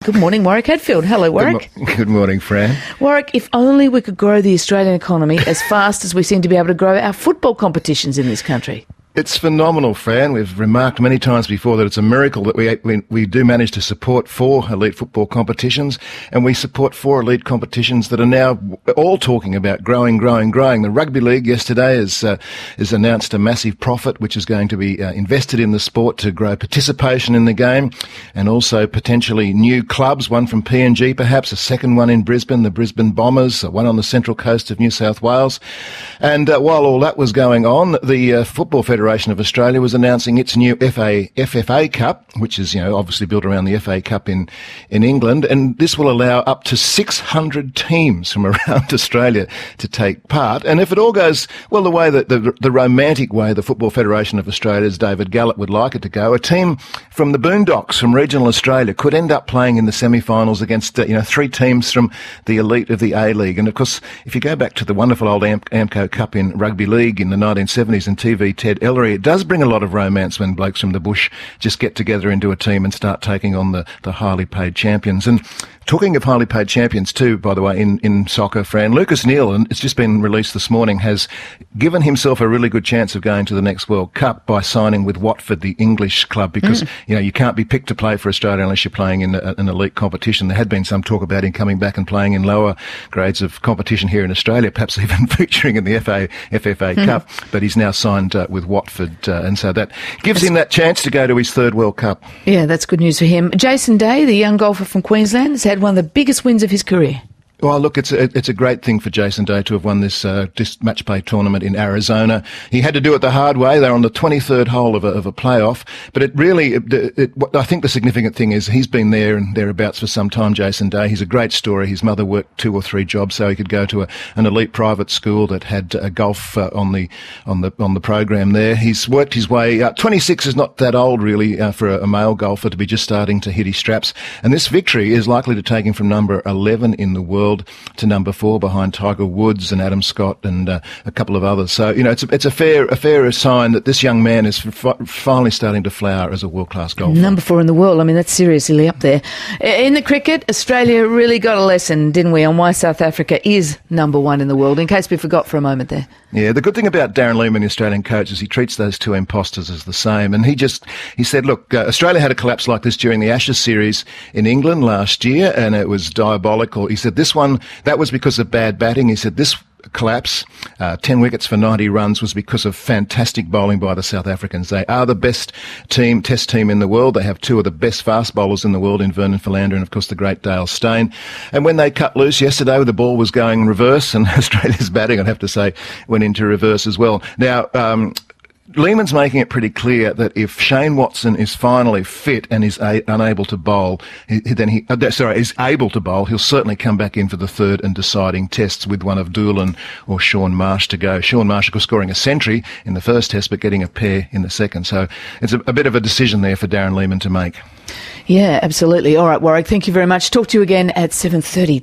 Good morning, Warwick Hadfield. Hello, Warwick. Good morning, Fran. Warwick, if only we could grow the Australian economy as fast as we seem to be able to grow our football competitions in this country. It's phenomenal, Fran. We've remarked many times before that it's a miracle that we do manage to support 4 elite football competitions, and we support 4 elite competitions that are now all talking about growing. The Rugby League yesterday has announced a massive profit which is going to be invested in the sport to grow participation in the game, and also potentially new clubs, one from PNG perhaps, a second one in Brisbane, the Brisbane Bombers, one on the central coast of New South Wales. And while all that was going on, the Football Federation of Australia was announcing its new FFA Cup, which is, obviously built around the FA Cup in England, and this will allow up to 600 teams from around Australia to take part. And if it all goes, well, the way that the romantic way the Football Federation of Australia's David Gallop would like it to go, a team from the Boondocks from regional Australia could end up playing in the semi-finals against, 3 teams from the elite of the A-League. And of course, if you go back to the wonderful old Amco Cup in Rugby League in the 1970s and TV Ted Ellery, it does bring a lot of romance when blokes from the bush just get together into a team and start taking on the highly paid champions. And talking of highly paid champions too, by the way, in soccer, Fran, Lucas Neal, and it's just been released this morning, has given himself a really good chance of going to the next World Cup by signing with Watford, the English club, because, you can't be picked to play for Australia unless you're playing in an elite competition. There had been some talk about him coming back and playing in lower grades of competition here in Australia, perhaps even featuring in the FFA Cup, but he's now signed with Watford, and so that gives him that chance to go to his 3rd World Cup. Yeah, that's good news for him. Jason Day, the young golfer from Queensland, has had one of the biggest wins of his career. Well, look, it's a great thing for Jason Day to have won this match play tournament in Arizona. He had to do it the hard way. They're on the 23rd hole of a playoff. But it really, I think the significant thing is he's been there and thereabouts for some time, Jason Day. He's a great story. His mother worked 2 or 3 jobs so he could go to an elite private school that had golf on the program there. He's worked his way. 26 is not that old really for a male golfer to be just starting to hit his straps. And this victory is likely to take him from number 11 in the world to number 4 behind Tiger Woods and Adam Scott and a couple of others. So, it's a fair sign that this young man is finally starting to flower as a world-class golfer. Number 4 in the world. I mean, that's seriously up there. In the cricket, Australia really got a lesson, didn't we, on why South Africa is number 1 in the world, in case we forgot for a moment there. Yeah, the good thing about Darren Lehmann, the Australian coach, is he treats those 2 imposters as the same. And he said, look, Australia had a collapse like this during the Ashes series in England last year, and it was diabolical. He said this one, that was because of bad batting. He said this collapse, 10 wickets for 90 runs, was because of fantastic bowling by the South Africans. They are the best test team in the world. They have 2 of the best fast bowlers in the world in Vernon Philander and, of course, the great Dale Steyn. And when they cut loose yesterday, the ball was going reverse, and Australia's batting, I'd have to say, went into reverse as well. Now, Lehmann's making it pretty clear that if Shane Watson is finally fit and is unable to bowl, is able to bowl, he'll certainly come back in for the 3rd and deciding tests with one of Doolan or Shaun Marsh to go. Shaun Marsh, of course, scoring a century in the 1st test, but getting a pair in the 2nd. So it's a bit of a decision there for Darren Lehmann to make. Yeah, absolutely. All right, Warwick, thank you very much. Talk to you again at 7:30.